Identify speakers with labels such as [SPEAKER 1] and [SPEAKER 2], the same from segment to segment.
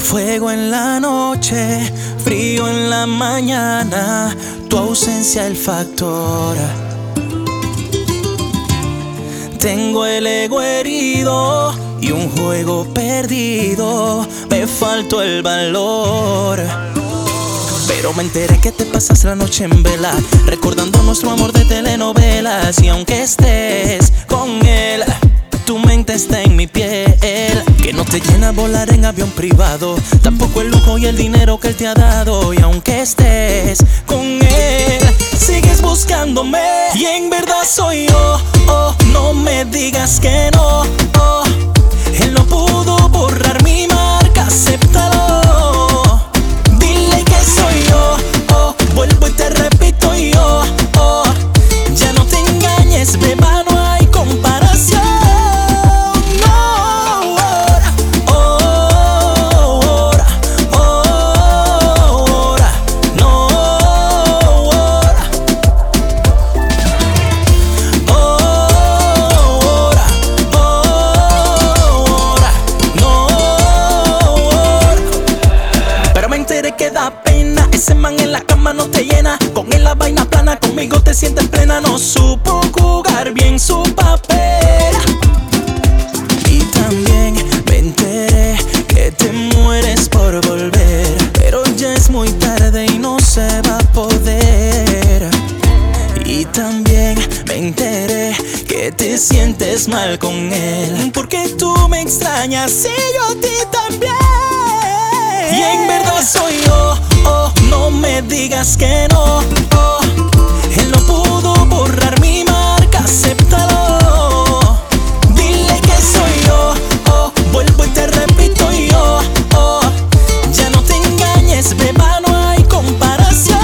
[SPEAKER 1] Fuego en la noche, frío en la mañana, tu ausencia el factor. Tengo el ego herido y un juego perdido, me faltó el valor. Pero me enteré que te pasas la noche en vela, recordando nuestro amor de telenovelas. Y aunque estés con él, tu mente está en mi piel. Que no te llena volar en avión privado, tampoco el lujo y el dinero que él te ha dado. Y aunque estés con él, sigues buscándome. Y en verdad soy yo, oh, no me digas que no, oh. Él no pudo borrar mi marca, acéptalo. Dile que soy yo, oh, vuelvo y te repito yo, oh. Ya no te engañes, beba, no hay comparación. Que da pena, ese man en la cama no te llena. Con él la vaina plana, conmigo te sientes plena. No supo jugar bien su papel. Y también me enteré que te mueres por volver, pero ya es muy tarde y no se va a poder. Y también me enteré que te sientes mal con él, porque tú me extrañas y yo a ti también. Y en verdad soy yo, oh, no me digas que no, oh. Él no pudo borrar mi marca, acéptalo. Dile que soy yo, oh, vuelvo y te repito yo, oh. Ya no te engañes, beba, no hay comparación.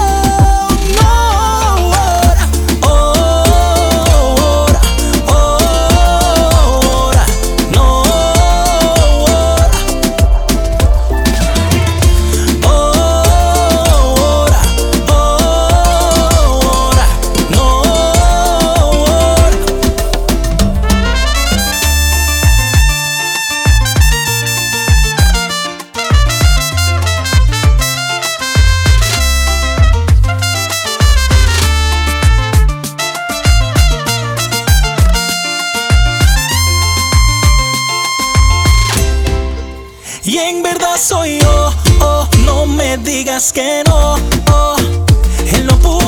[SPEAKER 1] Y en verdad soy yo, oh, no me digas que no, oh. Él no pudo